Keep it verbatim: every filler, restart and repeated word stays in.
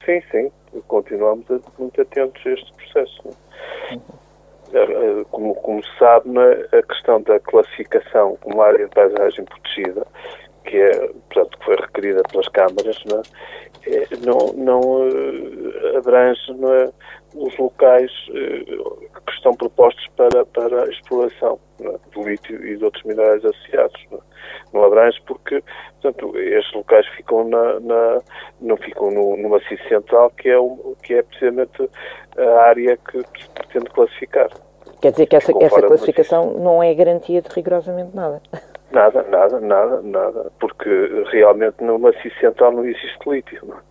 sim, sim. Continuamos muito atentos a este processo. Como, como se sabe, a questão da classificação como área de paisagem protegida, que é, portanto, que foi requerida pelas câmaras, não, é, não, não abrange não é, os locais que estão propostos para, para a exploração não é, do lítio e de outros minerais associados. Não, é? Não abrange porque, portanto, estes locais ficam na, na, não ficam no, no maciço central, que é, o, que é precisamente a área que se pretende classificar. Quer dizer que essa, essa classificação não é garantia de rigorosamente nada. Nada, nada, nada, nada, porque realmente no maciço central não existe lítio. Não?